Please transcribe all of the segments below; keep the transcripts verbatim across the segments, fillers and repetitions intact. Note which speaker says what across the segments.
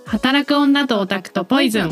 Speaker 1: 働く女とオタクとポイズン。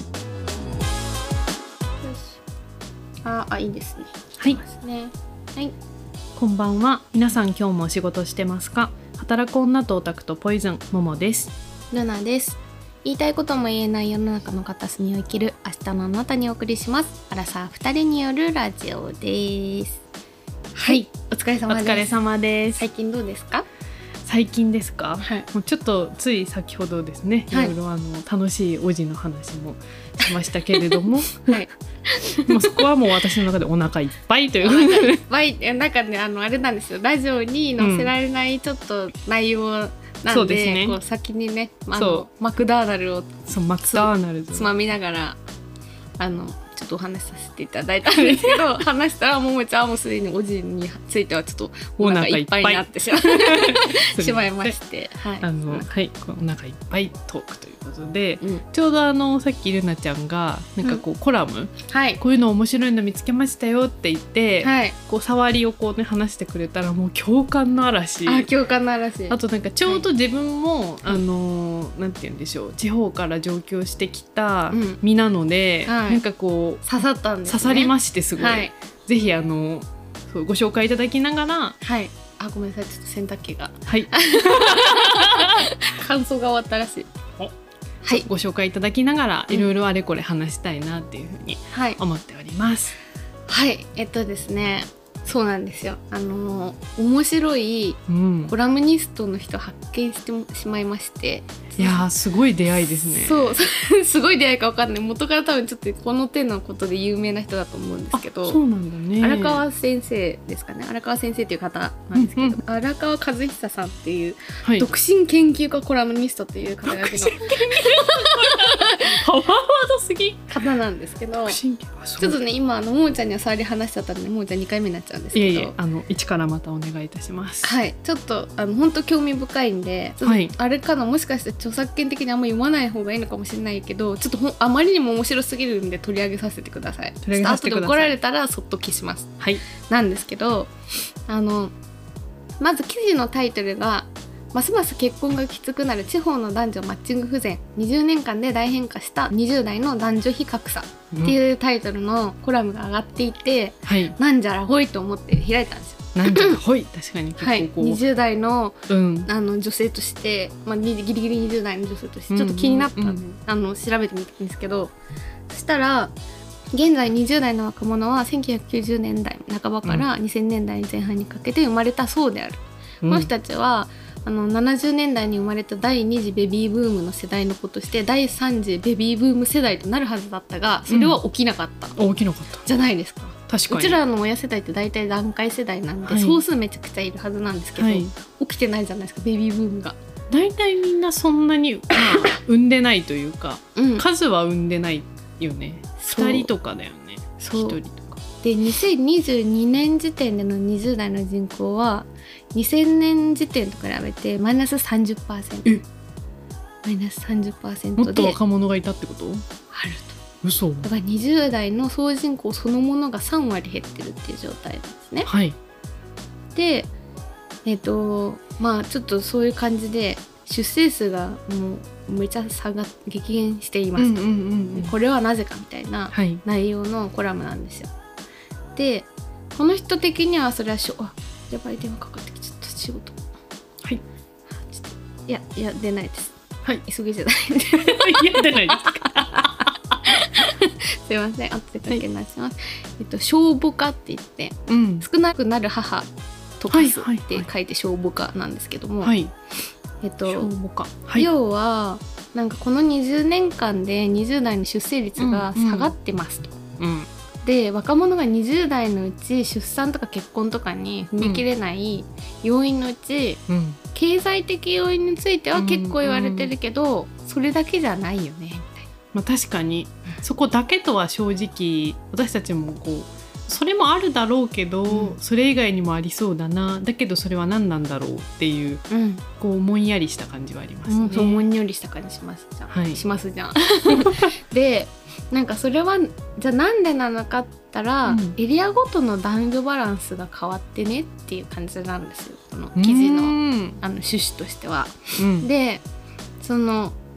Speaker 2: ああ、いいですね。
Speaker 1: はい、
Speaker 2: ますね。はい、
Speaker 1: こんばんは。皆さん今日もお仕事してますか？働く女とオタクとポイズン、ももです。
Speaker 2: ルナです。言いたいことも言えない世の中の片隅を生きる明日のあなたにお送りします。アラサーふたりによるラジオです。はい、お疲れ様です。
Speaker 1: お疲れ様です。
Speaker 2: 最近どうですか？
Speaker 1: 最近ですか、
Speaker 2: はい、
Speaker 1: もうちょっとつい先ほどですね、
Speaker 2: はい、
Speaker 1: いろいろあの楽しいおじの話もしましたけれども、
Speaker 2: はい、
Speaker 1: もうそこはもう私の中でお腹いっぱいという
Speaker 2: お腹いっぱいなんかね、あのあれなんですよ、ラジオに載せられないちょっと内容なんで、うん、そうですね、こう先にね、あのマクダーナルを
Speaker 1: そうマクダーナル
Speaker 2: つまみながらあのちょっとお話しさせていただいたんですけど話したらももちゃんはもうすでにおじについてはちょっとお腹いっぱいになってしましまいまして、はい、
Speaker 1: あのはいお腹いっぱいトークということで、
Speaker 2: うん、
Speaker 1: ちょうどあのさっきルナちゃんがなんかこう、うん、コラム、
Speaker 2: はい、
Speaker 1: こういうの面白いの見つけましたよって言って、
Speaker 2: はい、
Speaker 1: こう触りをこうね話してくれたらもう共感の嵐。
Speaker 2: あ、共感の嵐。
Speaker 1: あとなんかちょうど自分も、はい、あのなんて言うんでしょう、地方から上京してきた身なので、うん、はい、なんかこう
Speaker 2: 刺さったんですね。
Speaker 1: 刺さりましてすごい、はい、ぜひあのそうご紹介いただきながら、
Speaker 2: はい、あ、ごめんなさい、ちょっと洗濯機が、
Speaker 1: はい、
Speaker 2: 乾燥が終わったらしい。
Speaker 1: はい、ご紹介いただきながらいろいろあれこれ話したいなっていうふうに思っております。
Speaker 2: はい、はい、えっとですね、そうなんですよ。あの面白いコラムニストの人発見してしまいまして、
Speaker 1: うん、いやーすごい出会いですね。
Speaker 2: そうすごい出会いか分かんない、元から多分ちょっとこの手のことで有名な人だと思うんですけど、
Speaker 1: そうなんだね、
Speaker 2: 荒川先生ですかね、荒川先生という方なんですけど、うんうん、荒川和久さんっていう、はい、独身研究家コラムニストっていう方がいるの
Speaker 1: パワーワードすぎ
Speaker 2: 方なんですけど、ちょっとね今あのももちゃんには触り話しちゃったんでももちゃんにかいめになっちゃうんですけど、
Speaker 1: いえいえ、あの一からまたお願いいたします。
Speaker 2: はい、ちょっとあの本当興味深いんで、はい、あれかな、もしかして著作権的にあんま読まない方がいいのかもしれないけど、ちょっとほあまりにも面白すぎるんで取り上げさせてください。
Speaker 1: 取り上げさせてください。
Speaker 2: 後で怒られたらそっと消します。
Speaker 1: はい。
Speaker 2: なんですけど、あのまず記事のタイトルがますます結婚がきつくなる地方の男女マッチング不全、にじゅうねんかんで大変化したにじゅう代の男女比格差っていうタイトルのコラムが上がっていて、うん、はい、なんじゃらほいと思って開いたんですよ。
Speaker 1: なんじゃらほい確かに結構こう、はい、
Speaker 2: にじゅう代の、うん、あの女性として、まあ、ギリギリにじゅう代の女性としてちょっと気になったんで、うんうん、あの調べてみたんですけど、そしたら現在にじゅう代の若者はせんきゅうひゃくきゅうじゅうねんだいなかばからにせんねんだいぜん半にかけて生まれたそうである、うん、この人たちはあのななじゅうねんだいに生まれただいに次ベビーブームの世代の子としてだいさん次ベビーブーム世代となるはずだったが、それは起きなかった、
Speaker 1: うん、起きなかった
Speaker 2: じゃないですか。
Speaker 1: 確かに
Speaker 2: うちらの親世代って大体団塊世代なんで、はい、総数めちゃくちゃいるはずなんですけど、はい、起きてないじゃないですか、ベビーブームが。
Speaker 1: 大体みんなそんなに、まあ、産んでないというか、うん、数は産んでないよね。ふたりとかだよね、ひとりとか
Speaker 2: で。にせんにじゅうにねん時点でのにじゅう代の人口はにせんねん時点と比べてマイナス さんじゅっパーセント。
Speaker 1: え
Speaker 2: マイナス さんじゅっパーセント で
Speaker 1: もっと若者がいたってこと？
Speaker 2: あると。
Speaker 1: 嘘。
Speaker 2: だからにじゅう代の総人口そのものがさんわり減ってるっていう状態なんですね。
Speaker 1: はい。
Speaker 2: でえっとまあちょっとそういう感じで出生数がもうめちゃ差が激減しています、うんうんうんうん、これはなぜかみたいな内容のコラムなんですよ、はい、でこの人的にはそれはしょあやばい電話かかってきちゃった仕事。
Speaker 1: はい。
Speaker 2: ちょっといやいや出ないです。
Speaker 1: はい。
Speaker 2: 急ぎじゃないんで
Speaker 1: いや出ないですか
Speaker 2: すいません、後でかけ直します、はい、えっと小母化って言って、うん、少なくなる母とかすって書いて小母化なんですけども、はい、えっと小母化、はい、要はなんかこのにじゅうねんかんでにじゅう代の出生率が下がってますと、うんうん、で若者がにじゅう代のうち出産とか結婚とかに踏み切れない要因のうち、うん、経済的要因については結構言われてるけど、うんうん、それだけじゃないよねみたいな。
Speaker 1: まあ、確かにそこだけとは正直私たちもこうそれもあるだろうけど、うん、それ以外にもありそうだな、だけどそれは何なんだろうっていう、うん、こうもんやりした感じはありますね、
Speaker 2: うん、そうもんやりした感じしますじゃん、はい、しますじゃんでなんかそれはじゃあなんでなのかって言ったら、うん、エリアごとの男女バランスが変わってねっていう感じなんですよ、この記事の、あの趣旨としては、うん、でその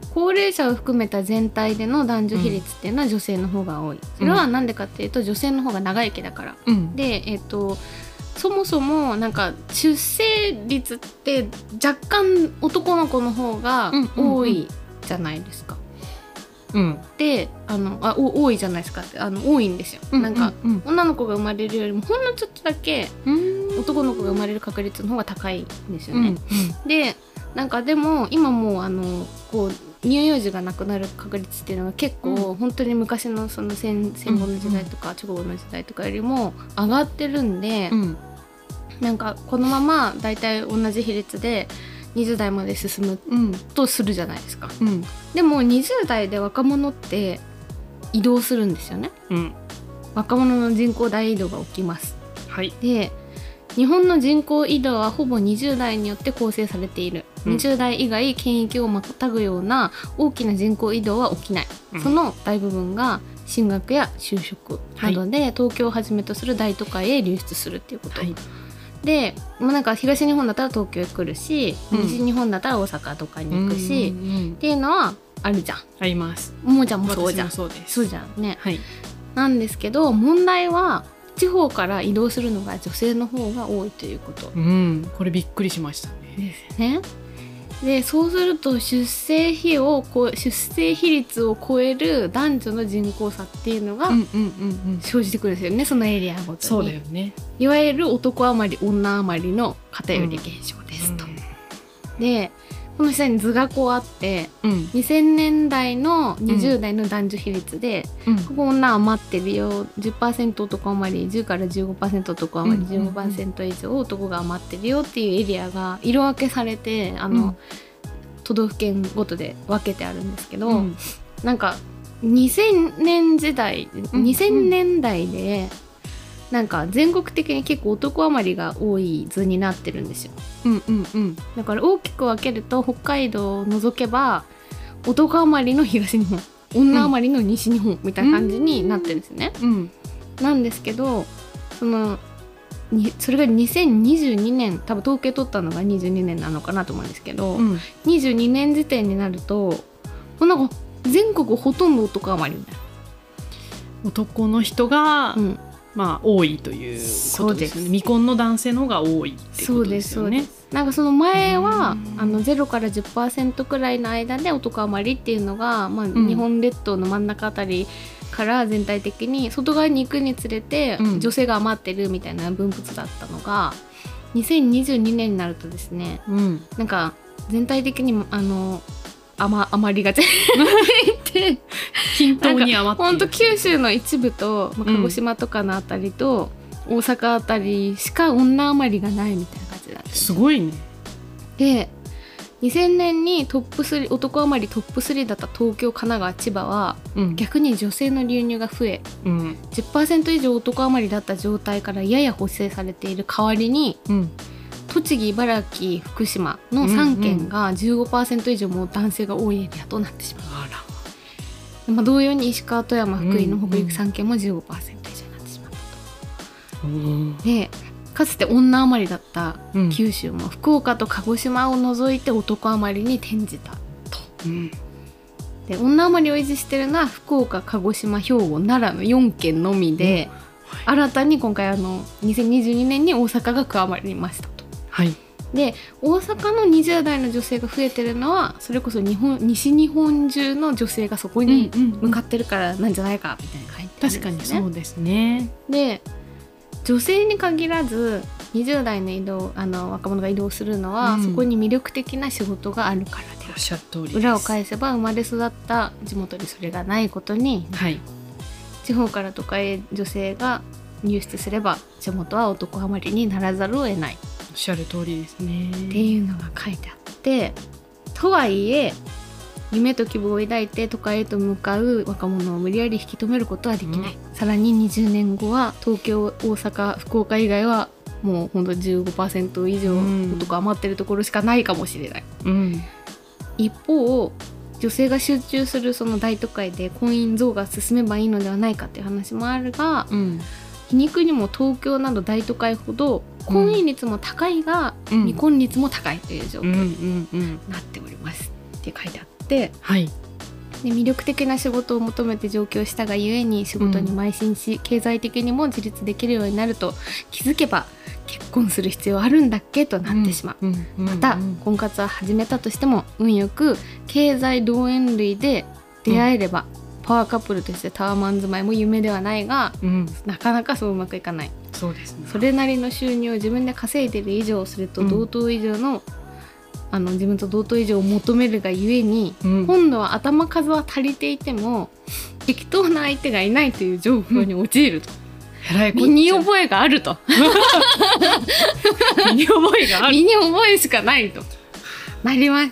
Speaker 2: 高齢者を含めた全体での男女比率っていうのは女性の方が多い。それはなんでかっていうと女性の方が長生きだから、うん、で、えっと、そもそもなんか出生率って若干男の子の方が多いじゃないですか。うん、であのあお多いじゃないですかってあの多いんですよ、うんうんうん、なんか女の子が生まれるよりもほんのちょっとだけ男の子が生まれる確率の方が高いんですよね、うんうん、でなんかでも今もうあのこう乳幼児が亡くなる確率っていうのが結構、うん、本当に昔のその 戦, 戦後の時代とか、うんうん、直後の時代とかよりも上がってるんで、うん、なんかこのままだいたい同じ比率でにじゅう代まで進むとするじゃないですか、うん、でもにじゅう代で若者って移動するんですよね、うん、若者の人口大移動が起きます、はい、で日本の人口移動はほぼにじゅう代によって構成されている、うん、にじゅう代以外県域をまたぐような大きな人口移動は起きない、うん、その大部分が進学や就職などで東京をはじめとする大都会へ流出するっていうこと、はい、で、まあ、なんか東日本だったら東京へ来るし、うん、西日本だったら大阪とかに行くし、うんうんうん、っていうのはあるじゃん。
Speaker 1: あります。
Speaker 2: ももちゃんもそうじゃん。
Speaker 1: そうです。
Speaker 2: そうじゃんね、はい、なんですけど問題は地方から移動するのが女性の方が多いということ、
Speaker 1: うん、これびっくりしましたね。
Speaker 2: ですね。でそうすると出生比をこ出生比率を超える男女の人口差っていうのが生じてくるんですよね、そのエリアごとに。
Speaker 1: そうだよね。
Speaker 2: いわゆる男余り女余りの偏り現象ですと、うんうん、でこの下に図がこうあって、うん、にせんねんだいのにじゅう代の男女比率で、うん、ここ女余ってるよ じゅっパーセント 男余りじゅうから じゅうごパーセント 男余り、うん、じゅうごパーセント 以上男が余ってるよっていうエリアが色分けされてあの、うん、都道府県ごとで分けてあるんですけど、うん、なんかにせんねん時代、うん、にせんねんだいでなんか全国的に結構男余りが多い図になってるんですよ、うんうんうん、だから大きく分けると北海道を除けば男余りの東日本女余りの西日本みたいな感じになってるんですね、うんうん、なんですけどそのにそれがにせんにじゅうにねん多分統計取ったのがにじゅうにねんなのかなと思うんですけど、うん、にじゅうにねん時点になるとなんか全国ほとんど男余りみたいな
Speaker 1: 男の人が、うんまあ、多いということですよね。未婚の男性の方が多いってことですよね。そうですそうです。なんかその前はあのゼロから じゅっパーセント くらいの間で男余りっていうのが、まあ、日本列島の真ん中あたりから全体的に外側に行くにつれて、うん、女性が余ってるみたいな分布だったのがにせんにじゅうにねんになるとですね、うん、なんか全体的にあの余, 余りがちって均等に余っている。
Speaker 2: ほんと九州の一部と、まあ、鹿児島とかのあたりと、うん、大阪あたりしか女余りがないみたいな感じだった。
Speaker 1: すごいね。
Speaker 2: でにせんねんにトップスリー男余りトップスリーだった東京神奈川千葉は、うん、逆に女性の流入が増え、うん、じゅっパーセント 以上男余りだった状態からやや補正されている代わりに、うん栃木、茨城、福島のさん県が じゅうごパーセント 以上も男性が多いエリアとなってしまう、あら、まあ、同様に石川、富山、福井の北陸さん県も じゅうごパーセント 以上になってしまったと、うん、でかつて女余りだった九州も福岡と鹿児島を除いて男余りに転じたと、うん、で女余りを維持しているのは福岡、鹿児島、兵庫、奈良のよん県のみで、うんはい、新たに今回あのにせんにじゅうにねんに大阪が加わりましたと。はい、で大阪のにじゅう代の女性が増えてるのはそれこそ日本西日本中の女性がそこに向かってるからなんじゃないかみたいな書いてあるんですね。
Speaker 1: 確かにそうですね。
Speaker 2: で女性に限らずにじゅう代の移動あの若者が移動するのは、うん、そこに魅力的な仕事があるからで、
Speaker 1: おっしゃる通りです。
Speaker 2: 裏を返せば生まれ育った地元にそれがないことに、はい、地方から都会へ女性が入出すれば地元は男余りにならざるを得ない、
Speaker 1: おっしゃる通りですね
Speaker 2: っていうのが書いてあって、とはいえ夢と希望を抱いて都会へと向かう若者を無理やり引き止めることはできない、うん、さらににじゅうねんごは東京、大阪、福岡以外はもうほんと じゅうごパーセント 以上男余ってるところしかないかもしれない、うん、一方女性が集中するその大都会で婚姻増が進めばいいのではないかっていう話もあるが、うん皮肉にも東京など大都会ほど婚姻率も高いが、うん、未婚率も高いという状況になっております、うん、って書いてあっ 、はい、で魅力的な仕事を求めて上京したがゆえに仕事に邁進し、うん、経済的にも自立できるようになると気づけば結婚する必要あるんだっけとなってしまう、うんうんうんうん、また婚活は始めたとしても運よく経済同縁類で出会えれば、うん、パワーカップルとしてタワマン住まいも夢ではないが、うん、なかなかそううまくいかない。
Speaker 1: そうですね、
Speaker 2: それなりの収入を自分で稼いでる以上、それと同等以上の、うん、あの自分と同等以上を求めるがゆえに、うん、今度は頭数は足りていても適当な相手がいないという状況に陥ると、うん、身に覚えがあると
Speaker 1: 身に覚えがある
Speaker 2: 身に覚えしかないとなりまして、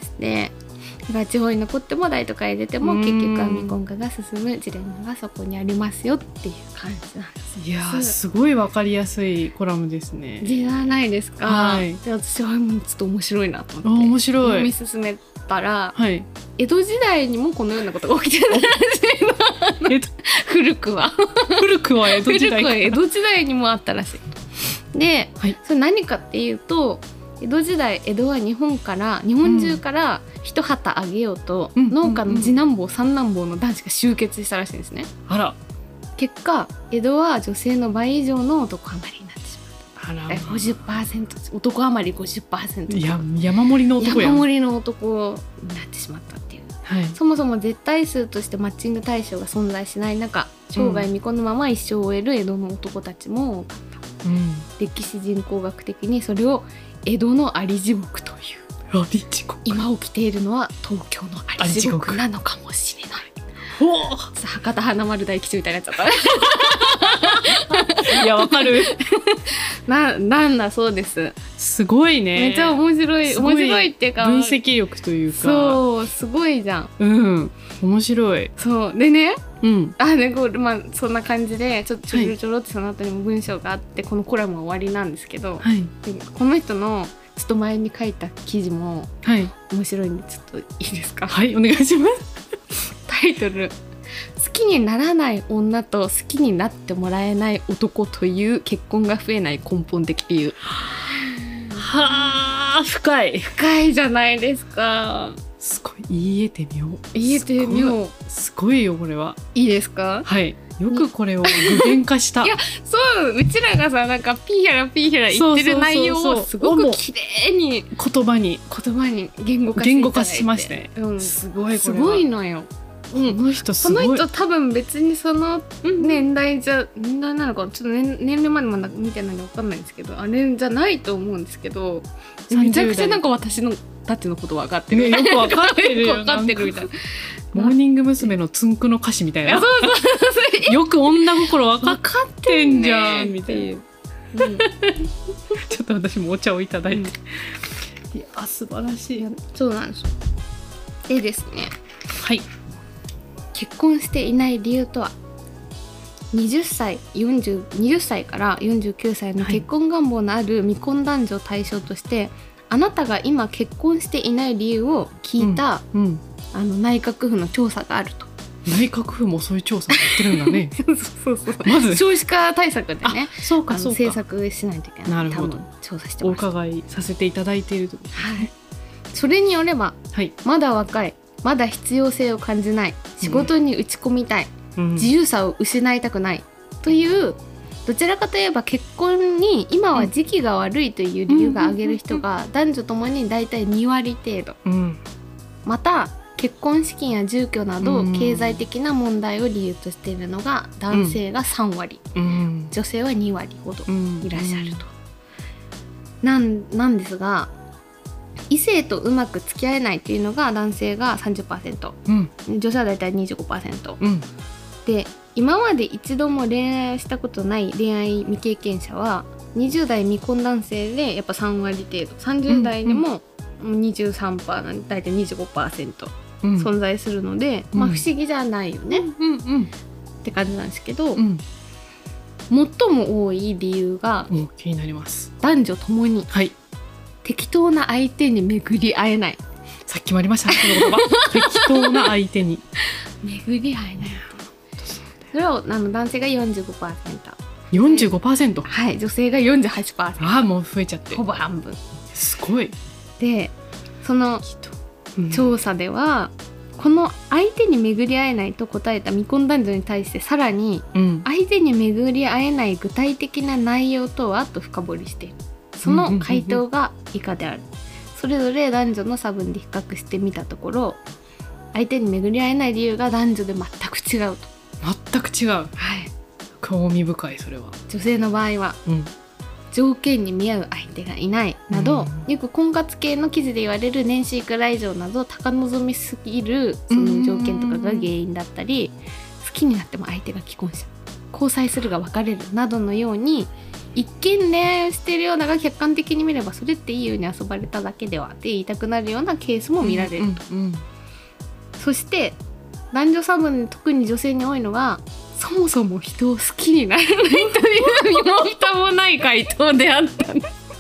Speaker 2: 地方に残っても大都会に出ても結局は未婚化が進むジレンマがそこにありますよっていう感じなんです。
Speaker 1: いやー、すごい分かりやすいコラムですね。
Speaker 2: じゃないですか、はい、で私はもうちょっと面白いなと思って
Speaker 1: 面白い
Speaker 2: 読み進めたら、はい、江戸時代にもこのようなことが起きてたらしい古くは
Speaker 1: 古くは江戸時代
Speaker 2: 古くは江戸時代にもあったらしい。で、はい、それ何かっていうと、江戸時代、江戸は日本から日本中から一旗あげようと、うん、農家の次男坊三男坊の男子が集結したらしいんですね。
Speaker 1: あら。
Speaker 2: 結果江戸は女性の倍以上の男余りになってしまった。あら、ごじゅっパーセント 男余り ごじゅっパーセント
Speaker 1: いや山盛りの男や
Speaker 2: 山盛りの男になってしまったっていう、はい、そもそも絶対数としてマッチング対象が存在しない中、生涯未婚のまま一生を終える江戸の男たちも多かった、うん、歴史人口学的にそれを江戸のあり地獄という、
Speaker 1: あり地獄、
Speaker 2: 今起きているのは東京のあり地獄なのかもしれない。博多華丸大吉みたいなやつだった
Speaker 1: いやわかる
Speaker 2: な、なんだそうです。
Speaker 1: すごいね、
Speaker 2: めっちゃ面白い、面白いっていうか
Speaker 1: 分析力というか、
Speaker 2: そうすごいじゃん。
Speaker 1: うん面白い。
Speaker 2: そうでね、
Speaker 1: うん、
Speaker 2: あねこう、まあ、そんな感じでちょっとちょろちょろってその後にも文章があって、はい、このコラムは終わりなんですけど、はい、この人のちょっと前に書いた記事も面白いんでちょっといいですか。
Speaker 1: はいお願いします
Speaker 2: タイトル、好きにならない女と好きになってもらえない男という結婚が増えない根本的理由。
Speaker 1: はあ、深い
Speaker 2: 深いじゃないですか。
Speaker 1: すごい言えてみよう。
Speaker 2: 言えてみよう。
Speaker 1: すごいよこれは。
Speaker 2: いいですか。
Speaker 1: はい、よくこれを具現化した
Speaker 2: いやそううちらがさなんかピーヒャラピーヒャラ言ってる内容をすごく綺麗に
Speaker 1: 言葉に
Speaker 2: 言葉に言語化していただいて
Speaker 1: 言語化しましたね、
Speaker 2: うん、
Speaker 1: すごい
Speaker 2: すごいのよ。
Speaker 1: この人すごい。
Speaker 2: この人多分別にその年代じゃ、うん、年代なのかちょっと 年, 年齢までまだ見てないの分かんないんですけど、あれじゃないと思うんですけど、めちゃくちゃなんか私のたちのこと分かってる、
Speaker 1: ね、よく分かってるよ
Speaker 2: よく分かってるみたいな
Speaker 1: モーニング娘。のつんくの歌詞みたいな
Speaker 2: そうそうそう
Speaker 1: よく女心分かってんじゃんみたいな、うん、ちょっと私もお茶をいただいて、うん、いや素晴らしい。
Speaker 2: そうなんですよ。でですね、
Speaker 1: はい、
Speaker 2: 結婚していない理由とは、はたち、よんじゅう、はたちからよんじゅうきゅうさいの結婚願望のある未婚男女を対象として、はい、あなたが今結婚していない理由を聞いた、うんうん、あの内閣府の調査があると。
Speaker 1: 内閣府もそういう調査やってるんだね
Speaker 2: そうそうそう、
Speaker 1: まず
Speaker 2: 少子化対策でね、
Speaker 1: そうかそうか、
Speaker 2: 政策しないといけない。
Speaker 1: なるほど、
Speaker 2: 調査してます。
Speaker 1: お伺いさせていただいていると、
Speaker 2: はい、それによれば、はい、まだ若い、まだ必要性を感じない、仕事に打ち込みたい、うん、自由さを失いたくないという、どちらかといえば結婚に今は時期が悪いという理由が挙げる人が男女ともにだいたいにわり程度、うん、また結婚資金や住居など経済的な問題を理由としているのが男性がさんわり、うん、女性はにわりほどいらっしゃると、うん、なん、なんですが、異性とうまく付き合えないというのが男性が さんじゅっパーセント、うん、女性はだいたい にじゅうごパーセント、うん、で今まで一度も恋愛をしたことない恋愛未経験者はにじゅう代未婚男性でやっぱさんわり程度、さんじゅう代でも にじゅうさんパーセント なんでだいたい にじゅうごパーセント、うん、存在するので、うん、まあ不思議じゃないよね、うんうんうん、って感じなんですけど、うん、最も多い理由が、
Speaker 1: うん、気になります。
Speaker 2: 男女ともに、はい、適当な相手に巡り会えない。
Speaker 1: さっきもありましたねこの言葉適当な相手に
Speaker 2: 巡り会えない。それをあの男性が よんじゅうごパーセント、
Speaker 1: よんじゅうごパーセント、
Speaker 2: はい、女性が よんじゅうはちパーセント、
Speaker 1: ああもう増えちゃって
Speaker 2: ほぼ半分。
Speaker 1: すごい。
Speaker 2: でその調査では、 この相手に巡り合えないと答えた未婚男女に対してさらに、うん、相手に巡り合えない具体的な内容とはと深掘りしている。その回答が以下である。それぞれ男女の差分で比較してみたところ、相手に巡り合えない理由が男女で全く違うと。
Speaker 1: 全く違う。はい。興味深い。それは
Speaker 2: 女性の場合は、うん、条件に見合う相手がいないなど、うん、よく婚活系の記事で言われる年収いくら以上など高望みすぎるその条件とかが原因だったり、好きになっても相手が既婚者、交際するが別れるなどのように、一見恋愛をしているようなが客観的に見ればそれっていいように遊ばれただけではって言いたくなるようなケースも見られると、うんうんうん、そして男女差分で特に女性に多いのが、そもそも人を好きにならないという身も蓋もない回答であった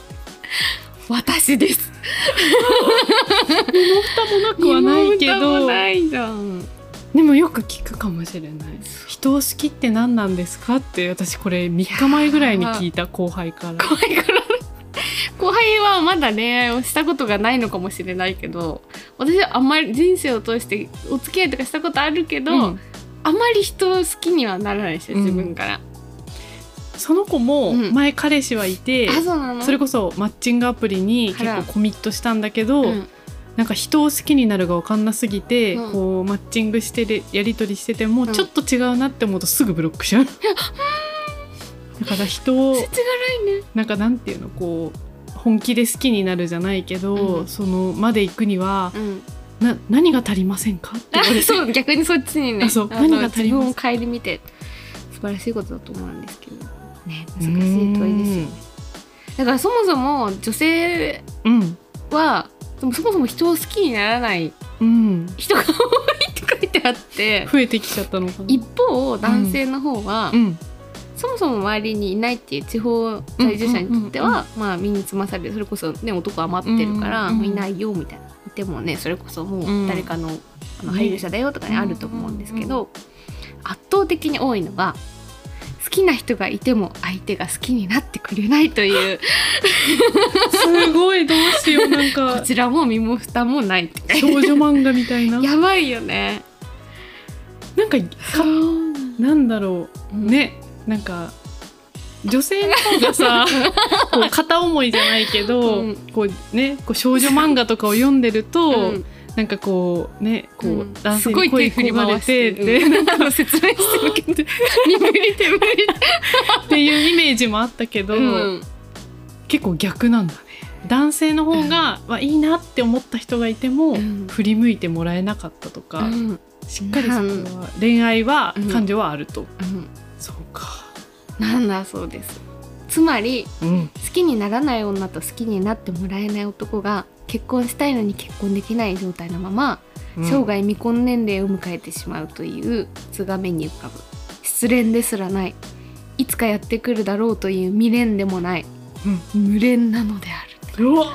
Speaker 2: 私です。
Speaker 1: 身も蓋もなくはないけど、
Speaker 2: 身も蓋もないじゃん。
Speaker 1: でもよく聞くかもしれない。人を好きって何なんですかって私これみっかまえぐらいに聞いた後輩から。
Speaker 2: 後輩から後輩はまだ恋愛をしたことがないのかもしれないけど、私はあんまり人生を通してお付き合いとかしたことあるけど、うん、あまり人を好きにはならないですよ、自分から、
Speaker 1: うん、その子も前彼氏はいて、
Speaker 2: うん、あ、そうなの？
Speaker 1: それこそマッチングアプリに結構コミットしたんだけど、うん、なんか人を好きになるが分かんなすぎて、うん、こうマッチングしてるやり取りしてても、うん、ちょっと違うなって思うとすぐブロックしちゃうだから人をなんかなんていうの、こう本気で好きになるじゃないけど、うん、そのまで行くには、うん、な何が足りませんかって言われて
Speaker 2: そう、逆にそっちにね、
Speaker 1: そう、何が足りませんか、
Speaker 2: 自分を顧みて素晴らしいことだと思うんですけどね、難しい問いですよね。だからそもそも女性は、うん、そもそも人を好きにならない人が多いって書いてあって、
Speaker 1: 増えてきちゃったのかな。
Speaker 2: 一方男性の方は、うんうん、そもそも周りにいないっていう地方在住者にとっては、うんうんうんうん、まあ身につまされる、それこそね男余ってるから、うんうんうん、もういないよみたいな、いてもねそれこそもう誰かの、うん、あの配偶者だよとかね、うん、あると思うんですけど、うんうん、圧倒的に多いのが好きな人がいても相手が好きになってくれないという
Speaker 1: すごい、どうしよう、なんか
Speaker 2: こちらも身も蓋もないって
Speaker 1: 少女漫画みたいな
Speaker 2: やばいよね。
Speaker 1: なんかかなんだろう、うん、ね、なんか女性の方がさこう片思いじゃないけど、うん、こうね、こう少女漫画とかを読んでると、うん、なんかこうね、こう、うん、男性に恋焦がれてって、うん、なんか説明してるけど無理手無理っていうイメージもあったけど、うん、結構逆なんだね。男性の方が、うん、いいなって思った人がいても、うん、振り向いてもらえなかったとか、うん、しっかりそこは恋愛は、うん、感情はあると、うん、そうか、
Speaker 2: なんだそうです。つまり、うん、好きにならない女と好きになってもらえない男が結婚したいのに結婚できない状態のまま、うん、生涯未婚年齢を迎えてしまうという図が目に浮かぶ。失恋ですらない、いつかやってくるだろうという未練でもない、うん、無恋なのである。うわ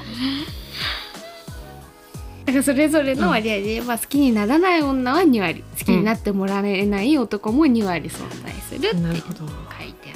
Speaker 2: だからそれぞれの割合で言えば、うん、好きにならない女はに割、好きになってもらえない男もに割存在するって書いてあって、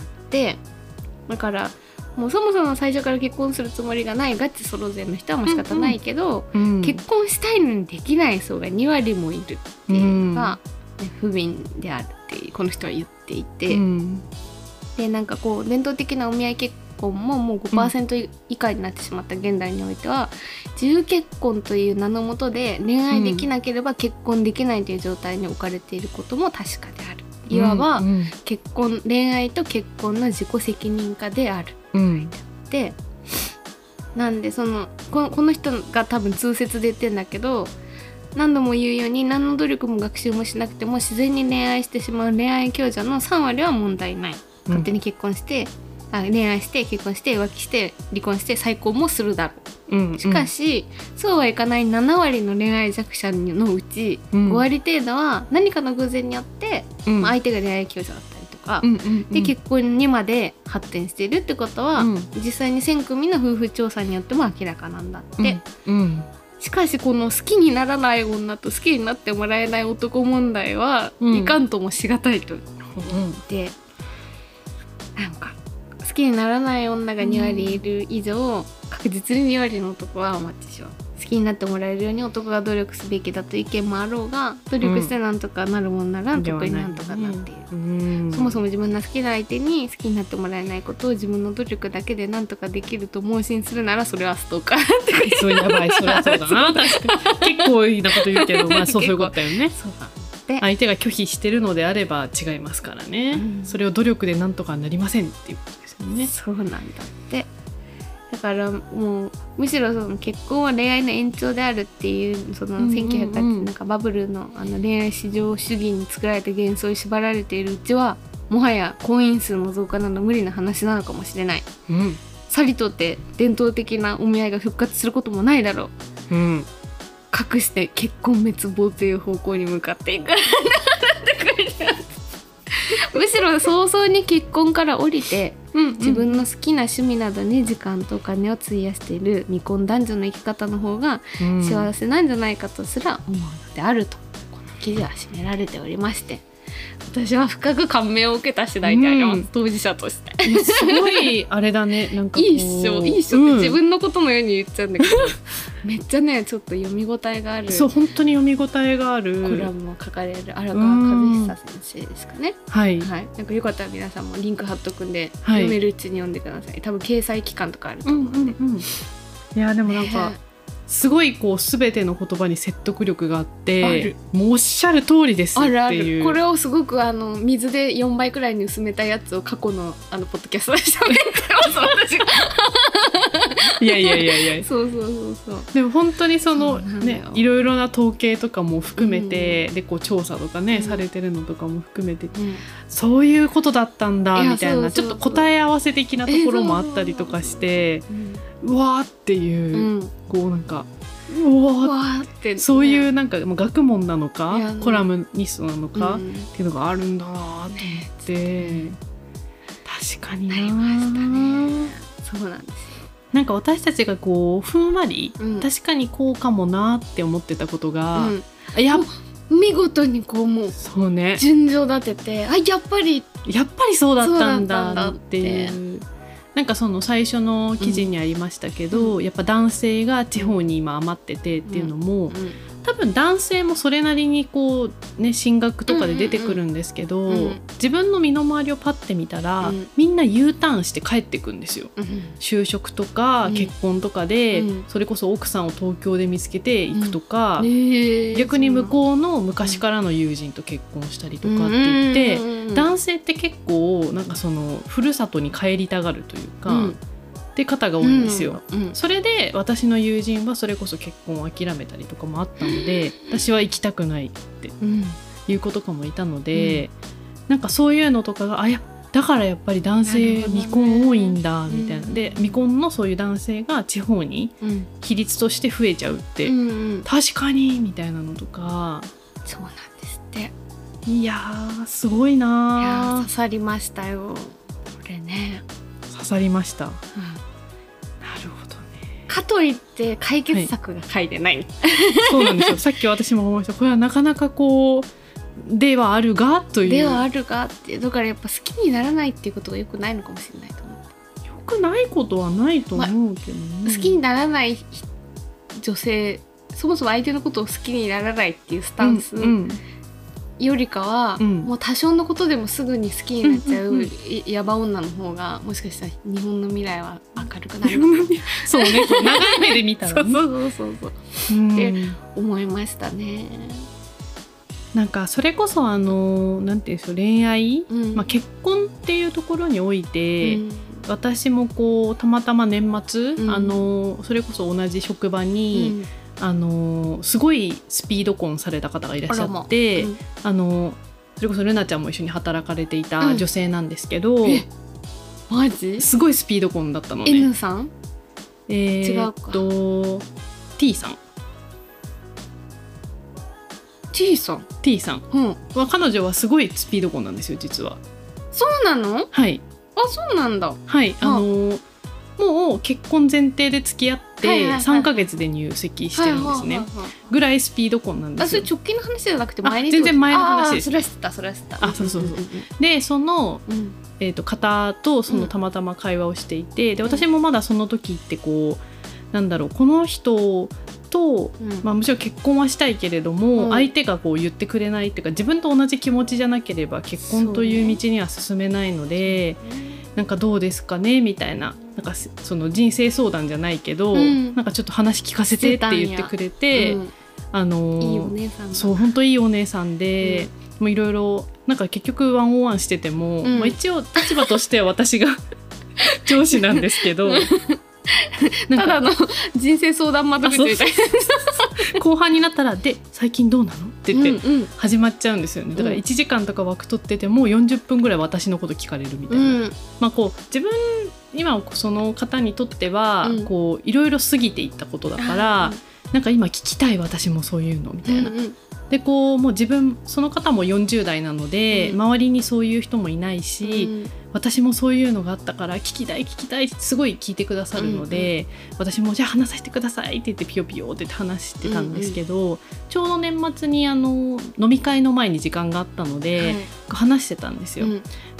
Speaker 2: だからもうそもそも最初から結婚するつもりがないガチソロ勢の人はもう仕方ないけど、うんうん、結婚したいのにできない層がに割もいるっていうのが、ね、不憫であるってこの人は言っていて、うん、でなんかこう伝統的なお見合い結婚ももう ごパーセント 以下になってしまった現代においては、自由結婚という名の下で恋愛できなければ結婚できないという状態に置かれていることも確かである。いわば結婚、恋愛と結婚の自己責任化である、うん、でなんでその こ, この人が多分通説で言ってんだけど、何度も言うように何の努力も学習もしなくても自然に恋愛してしまう恋愛強者のさん割は問題ない。勝手に結婚して、うん、あ恋愛して結婚して浮気して離婚して再婚もするだろう、うんうん、しかしそうはいかないなな割の恋愛弱者のうち、うん、ご割程度は何かの偶然によって、うんまあ、相手が恋愛強者だったりとか、うんうんうん、で結婚にまで発展しているってことは、うん、実際にせん組の夫婦調査によっても明らかなんだって、うんうん、しかしこの好きにならない女と好きになってもらえない男問題は、うん、いかんともしがたいと言って、うん、なんか好きにならない女がに割いる以上、うん、確実にに割の男はマッチしよう。好好きになってもらえるように男が努力すべきだという意見もあろうが、努力してなんとかなるもんなら特になんとかなっている、うん、そもそも自分の好きな相手に好きになってもらえないことを自分の努力だけでなんとかできると盲信するならそれはストーカーって
Speaker 1: そうやばい、それはそうだな確かに結構いいなこと言うけどまあそうそういうことだよね。そうだ、相手が拒否してるのであれば違いますからね、うん、それを努力でなんとかなりませんっていうことですよね。
Speaker 2: そうなんだって。だからもうむしろその結婚は恋愛の延長であるっていうそのせんきゅうひゃくはちじゅうねんなんかバブル の, あの恋愛至上主義に作られた幻想に縛られているうちはもはや婚姻数の増加など無理な話なのかもしれない、うん、さりとって伝統的なお見合いが復活することもないだろう、うん、隠して結婚滅亡という方向に向かっていくむしろ早々に結婚から降りて、うんうん、自分の好きな趣味などに時間とお金を費やしている未婚男女の生き方の方が幸せなんじゃないかとすら思うのであると、この記事は締められておりまして、私は深く感銘を受けた次第であります、うん、当事者として。
Speaker 1: すごいあれだね、なんかこう
Speaker 2: いいっしょいいっしょって自分のことのように言っちゃうんだけど、うん、めっちゃねちょっと読み応えがある、
Speaker 1: そう本当に読み応えがある
Speaker 2: コラムを書かれる荒川和久先生ですかね、
Speaker 1: はい、
Speaker 2: はい、なんかよかったら皆さんもリンク貼っとくんで、はい、読めるうちに読んでください。多分掲載期間とかあると思うんで、うんうんうん、い
Speaker 1: やでもなんか、ね、すごいこう全ての言葉に説得力があってもうおっしゃる通りですっていう、
Speaker 2: あるある、これをすごくあの水でよんばいくらいに薄めたやつを過去のあのポッドキャストで喋ってます私が
Speaker 1: いやいやいやいや
Speaker 2: そうそうそうそう、
Speaker 1: でも本当にそのねいろいろな統計とかも含めて、うん、でこう調査とかね、うん、されてるのとかも含めて、うん、そういうことだったんだみたいなちょっと答え合わせ的なところもあったりとかして、うわーっていう、うん、こうなんかうわーって、ね、そういうなんか学問なのかコラムニストなのか、うん、っていうのがあるんだなと思って、ね、確かにな
Speaker 2: りましたね。そうなんですよ。
Speaker 1: なんか私たちがこうふんわり、うん、確かにこうかもなって思ってたことが、
Speaker 2: うん、や見事にこうもう
Speaker 1: そうね
Speaker 2: 順序立てて、あやっぱり
Speaker 1: やっぱりそうだったんだっていう。なんかその最初の記事にありましたけど、うん、やっぱ男性が地方に今余っててっていうのも、うんうん、多分男性もそれなりにこうね進学とかで出てくるんですけど、うんうんうん、自分の身の回りをパッて見たら、うん、みんな U ターンして帰ってくんですよ、うん、就職とか結婚とかで、うん、それこそ奥さんを東京で見つけていくとか、うんえー、逆に向こうの昔からの友人と結婚したりとかって言って、うん、男性って結構なんかそのふるさとに帰りたがるというか、うんって方が多いんですよ、うんうん、それで私の友人はそれこそ結婚を諦めたりとかもあったので、私は行きたくないっていう子とかもいたので、うん、なんかそういうのとかがあやだからやっぱり男性未婚多いんだみたいな、で未婚のそういう男性が地方に比率として増えちゃうって、うんうん、確かにみたいなのとか。
Speaker 2: そうなんですって。
Speaker 1: いやーすごいな。
Speaker 2: いや刺さりましたよこれね。
Speaker 1: 刺さりました、うん、
Speaker 2: かといって解決策が書いてない、はい、
Speaker 1: そうなんですよ。さっき私も思いました。これはなかなかこうではあるがという
Speaker 2: ではあるがってだからやっぱ好きにならないっていうことがよくないのかもしれないと思って。
Speaker 1: よくないことはないと思うけどね、
Speaker 2: ま、好きにならない女性そもそも相手のことを好きにならないっていうスタンス、うんうんよりかは、うん、もう多少のことでもすぐに好きになっちゃう、うんうんうん、ヤバ女の方がもしかしたら日本の未来は明るくなるのかな
Speaker 1: そうね長い目で見たら、ね、
Speaker 2: そうそうそうそう、って思いましたね。
Speaker 1: なんかそれこそあのなんていうんでしょう恋愛、うんまあ、結婚っていうところにおいて、うん、私もこうたまたま年末、うん、あのそれこそ同じ職場に、うんあのすごいスピード婚された方がいらっしゃって、うん、あのそれこそルナちゃんも一緒に働かれていた女性なんですけど、うん、え
Speaker 2: マジ
Speaker 1: すごいスピード婚だったのね。
Speaker 2: N さん、
Speaker 1: えー、違うか T さん
Speaker 2: T さん
Speaker 1: T さん、うん、は彼女はすごいスピード婚なんですよ実は。
Speaker 2: そうなの？
Speaker 1: はい
Speaker 2: あそうなんだ。
Speaker 1: はいあのもう結婚前提で付き合ってさんかげつで入籍してるんですね、ぐらいスピード婚なんですよ。
Speaker 2: あそれ直近の話じゃなくて前に
Speaker 1: 全然前の話です。
Speaker 2: それは知ったそれは知った。
Speaker 1: あそうそうそう、うんうん、でその、うんえー、と方とそのたまたま会話をしていて、で私もまだその時ってこうなんだろうこの人と、うんまあ、もちろん結婚はしたいけれども、うん、相手がこう言ってくれないっていうか自分と同じ気持ちじゃなければ結婚という道には進めないので、なんかどうですかねみたいな、なんかその人生相談じゃないけど、うん、なんかちょっと話聞かせてって言ってくれて、うん、あの
Speaker 2: いいお姉さんだ。
Speaker 1: そう本当いいお姉さんで、うん、もういろいろなんか結局ワンオンワンしてても、うんまあ、一応立場としては私が上司なんですけど
Speaker 2: ただの人生相談窓口みたいな
Speaker 1: 後半になったらで最近どうなのって言って始まっちゃうんですよね。だからいちじかんとか枠取っててもよんじゅっぷんぐらい私のこと聞かれるみたいな、うんまあ、こう自分今その方にとっては、うん、こういろいろ過ぎていったことだから、うん、なんか今聞きたい私もそういうのみたいな、うんうんでこうもう自分その方もよんじゅう代なので、うん、周りにそういう人もいないし、うん、私もそういうのがあったから聞きたい聞きたいすごい聞いてくださるので、うんうん、私もじゃあ話させてくださいって言ってピヨピヨって話してたんですけど、うんうん、ちょうど年末にあの飲み会の前に時間があったので、はい、話してたんですよ、うん、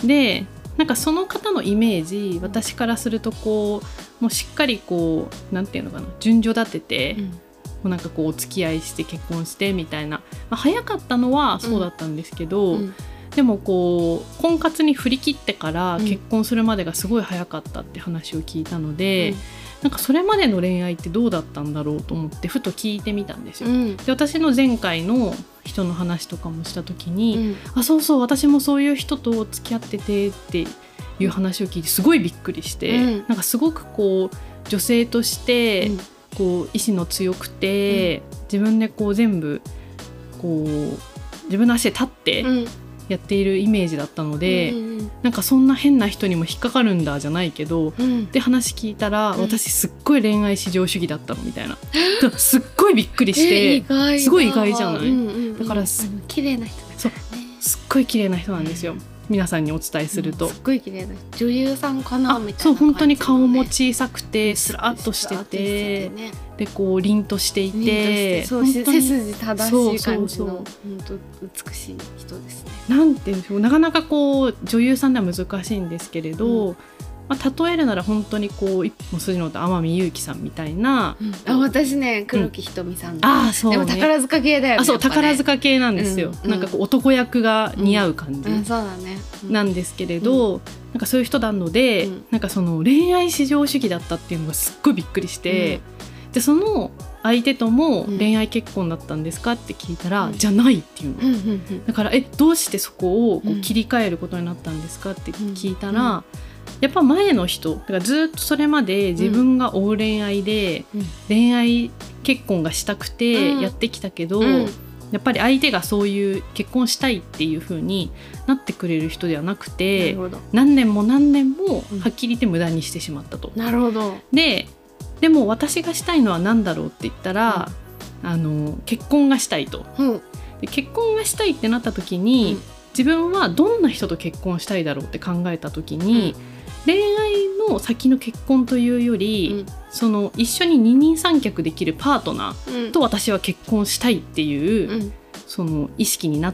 Speaker 1: でなんかその方のイメージ私からするとこうもうしっかりこうなんていうのかな順序立てて、うんなんかこうお付き合いして結婚してみたいな、まあ、早かったのはそうだったんですけど、うん、でもこう婚活に振り切ってから結婚するまでがすごい早かったって話を聞いたので、うん、なんかそれまでの恋愛ってどうだったんだろうと思ってふと聞いてみたんですよ、うん、で私の前回の人の話とかもした時に、うん、あそうそう私もそういう人と付き合っててっていう話を聞いてすごいびっくりして、うん、なんかすごくこう女性として、うんこう意志の強くて、うん、自分でこう全部こう自分の足で立ってやっているイメージだったので、うん、なんかそんな変な人にも引っかかるんだじゃないけど、うん、で話聞いたら、うん、私すっごい恋愛至上主義だったのみたいなすっごいびっくりして、えー、すごい意外じゃない、うんうん、だからす
Speaker 2: 綺麗な人だからね。
Speaker 1: そうすっごい綺麗な人なんですよ、皆さんにお伝えすると、
Speaker 2: うん、すっごい綺麗な女優さんかなみたいな感じ、ね、
Speaker 1: そう本当に顔も小さくてスラッとしてて、ね、でこう凛としていて
Speaker 2: そう背筋正しい感じの本当美しい人ですね。
Speaker 1: なんていうんでしょうなかなかこう女優さんでは難しいんですけれど、うんまあ、例えるなら本当にこう一本筋の天海祐希さんみたいな、
Speaker 2: うん、あ私ね黒木瞳さん、うん、
Speaker 1: あそうね、
Speaker 2: でも宝塚系だよね。
Speaker 1: あそう、ね、宝塚系なんですよ、うん、なんかこう男役が似合う感じ、
Speaker 2: うんうん、そうだね、
Speaker 1: なんですけれど、うん、なんかそういう人なので、うん、なんかその恋愛至上主義だったっていうのがすっごいびっくりして、うん、でその相手とも恋愛結婚だったんですかって聞いたら、うん、じゃないっていうの、うんうんうん、だからえどうしてそこをこう切り替えることになったんですかって聞いたら、うんうんやっぱ前の人だからずっとそれまで自分が追う恋愛で、うん、恋愛結婚がしたくてやってきたけど、うん、やっぱり相手がそういう結婚したいっていう風になってくれる人ではなくて何年も何年もはっきり言って無駄にしてしまったと、
Speaker 2: うん、なるほど。
Speaker 1: で、でも私がしたいのは何だろうって言ったら、うん、あの結婚がしたいと、うん、で結婚がしたいってなった時に、うん、自分はどんな人と結婚したいだろうって考えた時に、うん恋愛の先の結婚というより、うん、その一緒に二人三脚できるパートナーと私は結婚したいっていう、うん、その意識になって、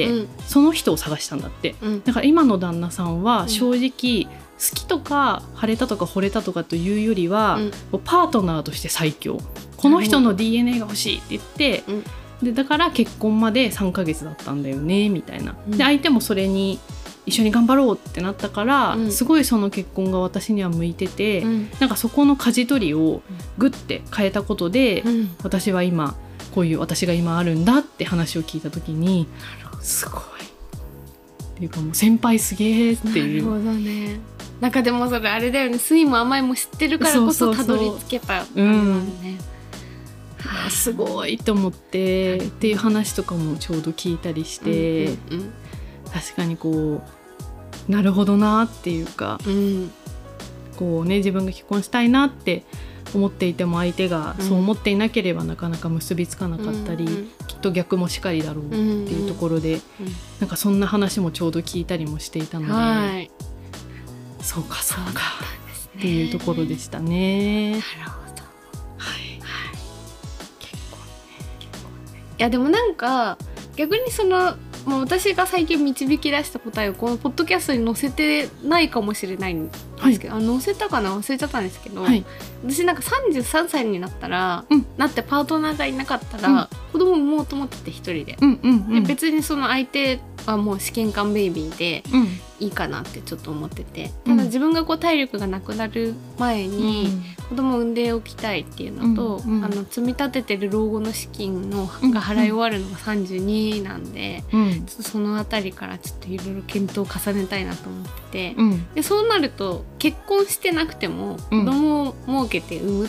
Speaker 1: うん、その人を探したんだって、うん、だから今の旦那さんは正直、好きとか腫れたとか惚れたとかというよりは、うん、パートナーとして最強この人の ディーエヌエー が欲しいって言って、うん、でだから結婚までさんかげつだったんだよねみたいな、で相手もそれに一緒に頑張ろうってなったから、うん、すごいその結婚が私には向いてて、うん、なんかそこの舵取りをグッて変えたことで、うん、私は今こういう私が今あるんだって話を聞いた時にすごいっていうかもう先輩すげえっていう。
Speaker 2: なるほどね。なんかでもそれあれだよね酸いも甘いも知ってるからこそたどり着けた感じなんね。
Speaker 1: すごいと思ってっていう話とかもちょうど聞いたりして、うんうんうん確かにこうなるほどなっていうか、うん、こうね自分が結婚したいなって思っていても相手がそう思っていなければなかなか結びつかなかったり、うん、きっと逆もしかりだろうっていうところで、うん、なんかそんな話もちょうど聞いたりもしていたので、はい、そうかそうかっていうところでしたね。
Speaker 2: なるほど、はい、はい、結婚ね、結婚ね。いやでもなんか逆にそのまあ、私が最近導き出した答えをこのポッドキャストに載せてないかもしれないんですけど、はい、あ載せたかな忘れちゃったんですけど、はい、私なんかさんじゅうさんさいになったら、うん、なってパートナーがいなかったら、うん、子供産もうと思ってて一人で、うんうんうん、で別にその相手はもう試験管ベイビーでいいかなってちょっと思ってて、うん、ただ自分がこう体力がなくなる前に子供産んでおきたいっていうのと、うんうん、あの積み立ててる老後の資金のが払い終わるのがさんじゅうになんで、うん、ちょっとそのあたりからちょっといろいろ検討を重ねたいなと思ってて、うん、でそうなると結婚してなくても子供を設けて産むって、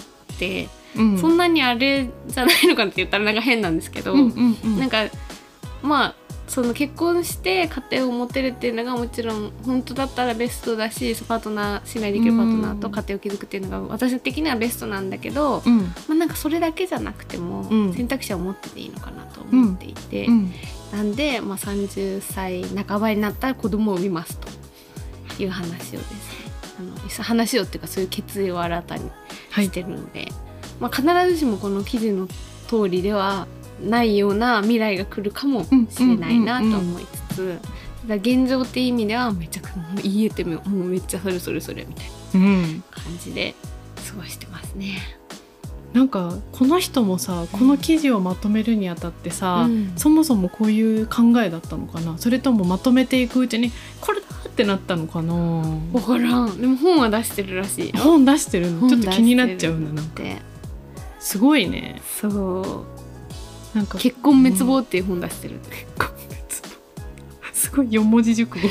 Speaker 2: うん、そんなにあれじゃないのかって言ったらなんか変なんですけど、うんうんうん、なんかまあその結婚して家庭を持てるっていうのがもちろん本当だったらベストだし、パートナー信頼できるパートナーと家庭を築くっていうのが私的にはベストなんだけど、うん、まあ、なんかそれだけじゃなくても選択肢を持ってていいのかなと思っていて、うんうん、なんで、まあ、さんじゅっさい半ばになったら子供を産みますという話をですね、あの話をっていうかそういう決意を新たにしてるので、はい、まあ、必ずしもこの記事の通りではないような未来が来るかもしれないなと思いつつ、うんうんうんうん、だ現状っていう意味ではめちゃくちゃ言えてももうめっちゃそれそれそれみたいな感じで過ごしてますね。
Speaker 1: なんかこの人もさ、この記事をまとめるにあたってさ、うん、そもそもこういう考えだったのかな、それともまとめていくうちにこれだってなったのかな。
Speaker 2: 分からん。でも本は出してるらしい。
Speaker 1: 本出してるのちょっと気になっちゃうな。なんかすごいね。
Speaker 2: そうなんか結婚滅亡っていう本出してる、うん、結婚滅亡
Speaker 1: すごいよん文字熟語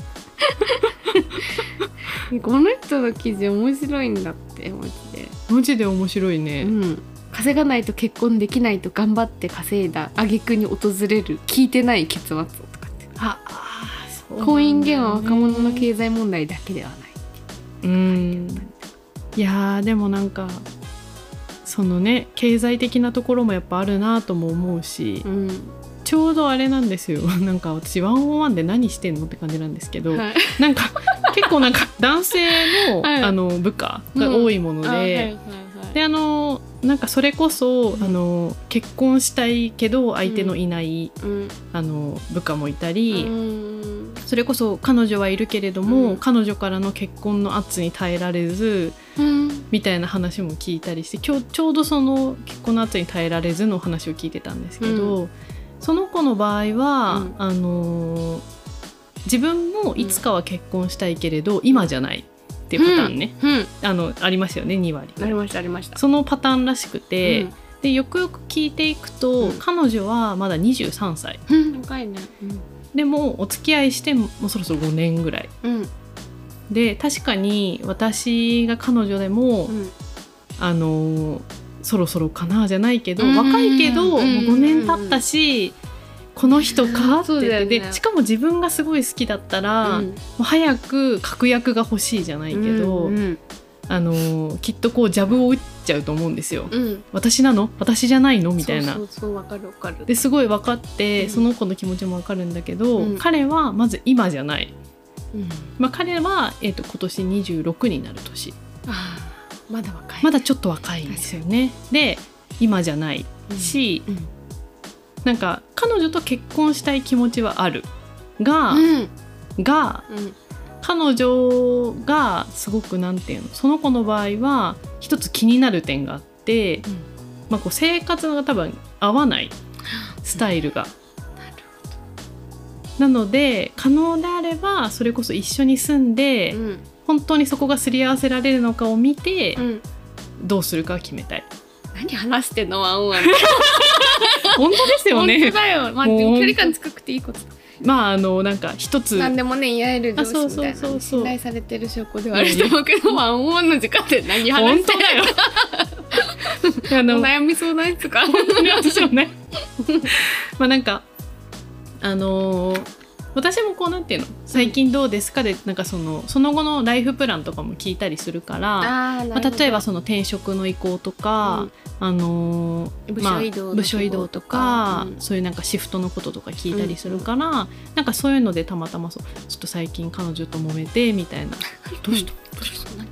Speaker 2: この人の記事面白いんだってマジで
Speaker 1: マジで面白いね、
Speaker 2: うん、稼がないと結婚できないと頑張って稼いだ挙句に訪れる聞いてない結末とかって、ああそうなんだね、婚姻減は若者の経済問題だけではないって
Speaker 1: うん、いやでもなんかそのね経済的なところもやっぱあるなとも思うし、うん、ちょうどあれなんですよなんか私ワンオンワンで何してんのって感じなんですけど、はい、なんか結構なんか男性 の,、はい、あの部下が多いもので、うんはいはいはい、であのなんかそれこそ、うん、あの結婚したいけど相手のいない、うん、あの部下もいたり、うん、それこそ彼女はいるけれども、うん、彼女からの結婚の圧に耐えられず、うん、みたいな話も聞いたりして、今日ちょうどその結婚の圧に耐えられずの話を聞いてたんですけど、うん、その子の場合は、うん、あの自分もいつかは結婚したいけれど、うん、今じゃないっていうパターンね、うんうん、あのありますよねに割。
Speaker 2: ありましたありました。
Speaker 1: そのパターンらしくて、うん、でよくよく聞いていくと、うん、彼女はまだにじゅうさんさい、
Speaker 2: うん、若いね、うん、
Speaker 1: でもお付き合いしてもうそろそろごねんぐらい、うん、で確かに私が彼女でも、うん、あのそろそろかなじゃないけど、うん、若いけど、うん、もうごねん経ったし、うん、この人かって言って、ね、でしかも自分がすごい好きだったら、うん、もう早く確約が欲しいじゃないけど、うんうん、あのきっとこうジャブを打っちゃうと思うんですよ、うん、私なの私じゃないのみたいな。
Speaker 2: そうそうそう分かる分かる。
Speaker 1: ですごい分かって、うん、その子の気持ちも分かるんだけど、うん、彼はまず今じゃない、うんまあ、彼は、えーと、今年にじゅうろくになる年。
Speaker 2: あまだ若い、
Speaker 1: まだちょっと若いんですよね。で今じゃないし、うんうん、なんか彼女と結婚したい気持ちはあるが、うん、が、うん、彼女がすごくなんていうの、その子の場合は一つ気になる点があって、うんまあ、こう生活が多分合わないスタイルが、うん、なるほど。なので可能であればそれこそ一緒に住んで、うん、本当にそこがすり合わせられるのかを見て、うん、どうするか決めたい。
Speaker 2: 何話してんのワンオンワン
Speaker 1: 本当ですよね。
Speaker 2: 本当だよ、まあ、距離感近くていいこと。
Speaker 1: まああのなんか一つ
Speaker 2: 何でもね言い合える上司みたいな信頼されてる証拠ではあると思うけど、ワンオンワンの時間って何話してんの。お悩み相談室か
Speaker 1: 本当に私もねまあなんかあのー私もこうなんていうの最近どうですかでなんかそのその後のライフプランとかも聞いたりするから、あ、まあ、例えばその転職の意向とか、うん、あのー、部署移動、まあ、部署移動とか、うん、そういうなんかシフトのこととか聞いたりするから、うん、なんかそういうのでたまたまそうちょっと最近彼女と揉めてみたいなどうしたどうした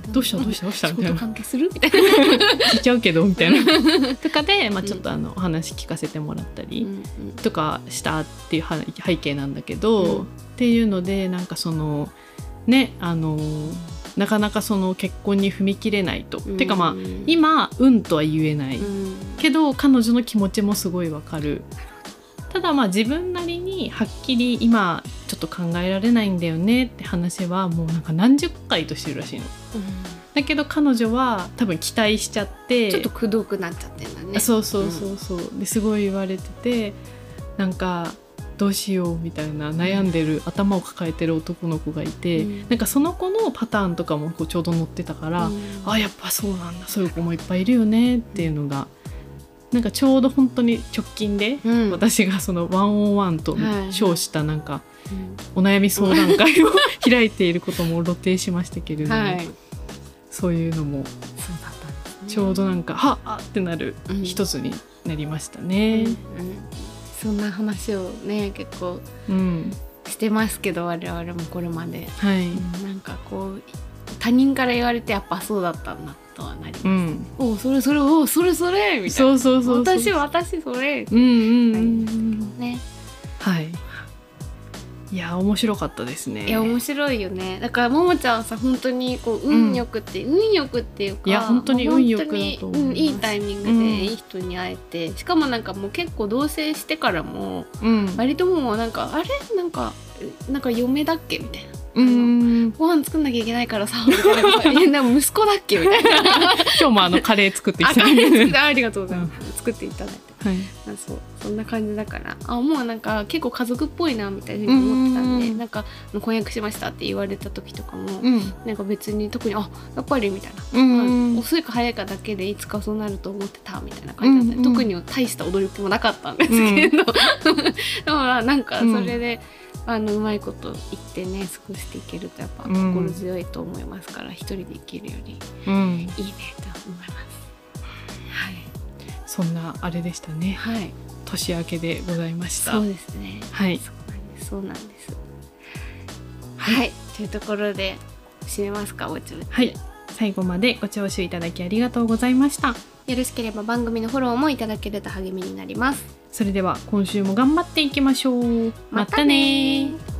Speaker 1: どうしたどうしたどうしたみたいな、
Speaker 2: 仕事関係するみたいな
Speaker 1: 聞いちゃうけどみたいなとかで、まあ、ちょっとあのお話聞かせてもらったりとかしたっていう背景なんだけど、うん、っていうのでなんかそのねあのなかなかその結婚に踏み切れないと、うん、てかまあ今うんとは言えない、うん、けど彼女の気持ちもすごいわかる。ただまあ自分なりにはっきり今ちょっと考えられないんだよねって話はもうなんか何十回としてるらしいの、うん、だけど彼女は多分期待しちゃって
Speaker 2: ちょっとくどくなっちゃってんだね。
Speaker 1: そうそうそうそう、うん、ですごい言われててなんかどうしようみたいな悩んでる、うん、頭を抱えてる男の子がいて、うん、なんかその子のパターンとかもこうちょうど載ってたから、うん、あやっぱそうなんだそういう子もいっぱいいるよねっていうのがなんかちょうど本当に直近で、うん、私がそのワンオンワンと称したなんかお悩み相談会を開いていることも露呈しましたけれども、はい、そういうのもちょうどなんかはっあってなる一つになりましたね、うんうんうん、
Speaker 2: そんな話をね結構してますけど、うん、我々もこれまで、はい、なんかこう他人から言われてやっぱそうだったんだとはなります、うん、おそれそれおそれそれみたいな、そうそうそうそう私私それうんうんうんね、
Speaker 1: はい、いや面白かったですね。
Speaker 2: いや面白いよね。だからももちゃんさ本当にこう運よくって、うん、運よくっていうか
Speaker 1: いや本当に運よくだと思います、
Speaker 2: うん、いいタイミングでいい人に会えて、うん、しかもなんかもう結構同棲してからも、うん、割ともうなんかあれなんかなんか嫁だっけみたいな、うんご飯作んなきゃいけないからさみたいな息子だっけみたいな
Speaker 1: 今日もあのカレー作ってきた
Speaker 2: あ, ありがとうございます、うん、作っていただいて、はい、そうそんな感じだからあもうなんか結構家族っぽいなみたいなふうに思ってたんで、うんなんか婚約しましたって言われた時とかも、うん、なんか別に特にあやっぱりみたいな、うんまあ、遅いか早いかだけでいつかそうなると思ってたみたいな感じだった、うん、特に大した驚きもなかったんですけど、うん、でもなんかそれで、うん、あのうまいこと言ってね過ごしていけるとやっぱ心強いと思いますから、うん、一人で生きるよりいいねと思います、うん、はい
Speaker 1: そんなあれでしたね、はい、年明けでございました。
Speaker 2: そうですね、はい、そうなんですそうなんですはい、はい、というところで締めますかぼちぼち。
Speaker 1: はい最後までご聴取いただきありがとうございました。
Speaker 2: よろしければ番組のフォローもいただけると励みになります。
Speaker 1: それでは今週も頑張っていきましょう。またね。